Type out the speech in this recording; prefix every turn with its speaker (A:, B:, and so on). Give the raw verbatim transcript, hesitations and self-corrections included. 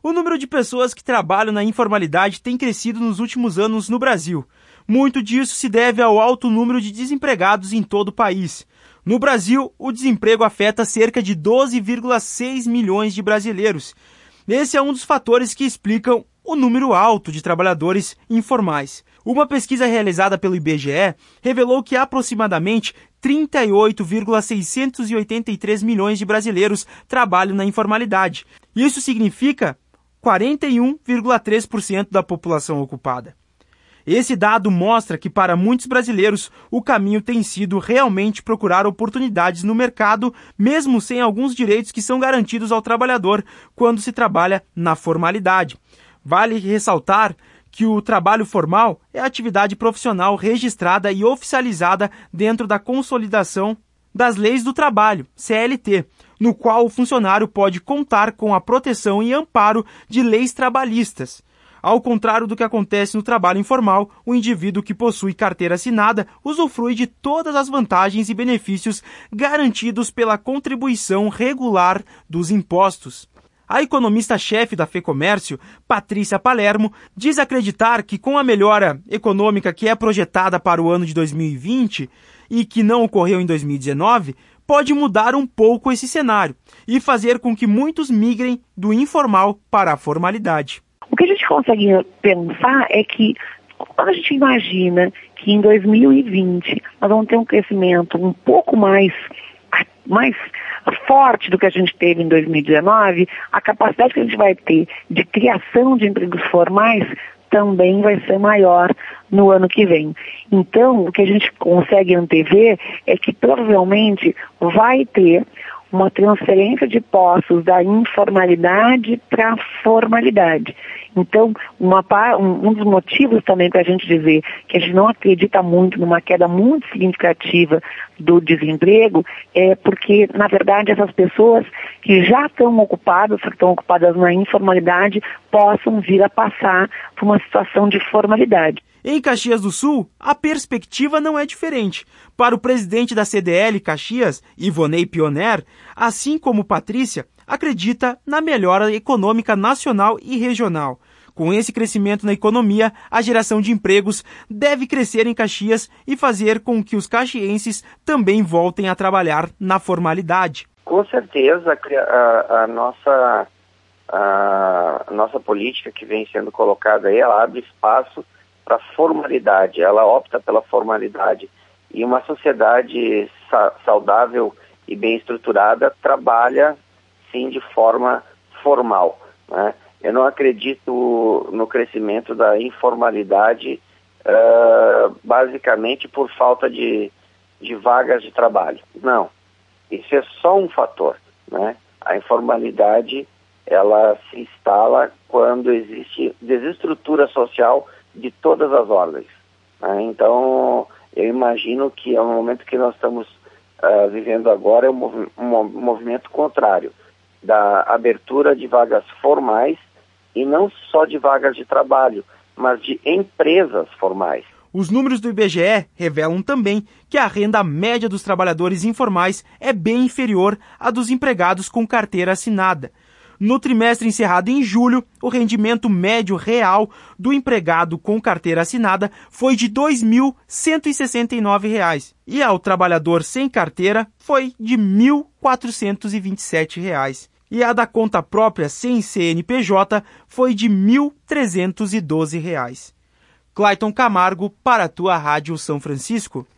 A: O número de pessoas que trabalham na informalidade tem crescido nos últimos anos no Brasil. Muito disso se deve ao alto número de desempregados em todo o país. No Brasil, o desemprego afeta cerca de doze vírgula seis milhões de brasileiros. Esse é um dos fatores que explicam o número alto de trabalhadores informais. Uma pesquisa realizada pelo I B G E revelou que aproximadamente trinta e oito vírgula seiscentos e oitenta e três milhões de brasileiros trabalham na informalidade. Isso significa quarenta e um vírgula três por cento da população ocupada. Esse dado mostra que para muitos brasileiros o caminho tem sido realmente procurar oportunidades no mercado, mesmo sem alguns direitos que são garantidos ao trabalhador quando se trabalha na formalidade. Vale ressaltar que o trabalho formal é a atividade profissional registrada e oficializada dentro da Consolidação das Leis do Trabalho, C L T, no qual o funcionário pode contar com a proteção e amparo de leis trabalhistas. Ao contrário do que acontece no trabalho informal, o indivíduo que possui carteira assinada usufrui de todas as vantagens e benefícios garantidos pela contribuição regular dos impostos. A economista-chefe da FEComércio, Patrícia Palermo, diz acreditar que com a melhora econômica que é projetada para o ano de dois mil e vinte e que não ocorreu em dois mil e dezenove, pode mudar um pouco esse cenário e fazer com que muitos migrem do informal para a formalidade.
B: O que a gente consegue pensar é que quando a gente imagina que em dois mil e vinte nós vamos ter um crescimento um pouco mais, mais forte do que a gente teve em dois mil e dezenove, a capacidade que a gente vai ter de criação de empregos formais também vai ser maior no ano que vem. Então, o que a gente consegue antever é que provavelmente vai ter uma transferência de postos da informalidade para a formalidade. Então, uma, um, um dos motivos também para a gente dizer que a gente não acredita muito numa queda muito significativa do desemprego é porque, na verdade, essas pessoas que já estão ocupadas, que estão ocupadas na informalidade, possam vir a passar por uma situação de formalidade.
A: Em Caxias do Sul, a perspectiva não é diferente. Para o presidente da C D L Caxias, Ivonei Pioner, assim como Patrícia, acredita na melhora econômica nacional e regional. Com esse crescimento na economia, a geração de empregos deve crescer em Caxias e fazer com que os caxienses também voltem a trabalhar na formalidade.
C: Com certeza, a, a, nossa, a, a nossa política que vem sendo colocada aí, ela abre espaço para a formalidade, ela opta pela formalidade. E uma sociedade sa- saudável e bem estruturada trabalha, sim, de forma formal, né? Eu não acredito no crescimento da informalidade uh, basicamente por falta de, de vagas de trabalho. Não, isso é só um fator, né? A informalidade, ela se instala quando existe desestrutura social de todas as ordens, né? Então, eu imagino que é o momento que nós estamos uh, vivendo agora é um, movi- um movimento contrário da abertura de vagas formais e não só de vagas de trabalho, mas de empresas formais.
A: Os números do I B G E revelam também que a renda média dos trabalhadores informais é bem inferior à dos empregados com carteira assinada. No trimestre encerrado em julho, o rendimento médio real do empregado com carteira assinada foi de dois mil cento e sessenta e nove reais e ao trabalhador sem carteira foi de mil quatrocentos e vinte e sete reais. E a da conta própria sem C N P J foi de mil trezentos e doze reais. Clayton Camargo para a tua Rádio São Francisco.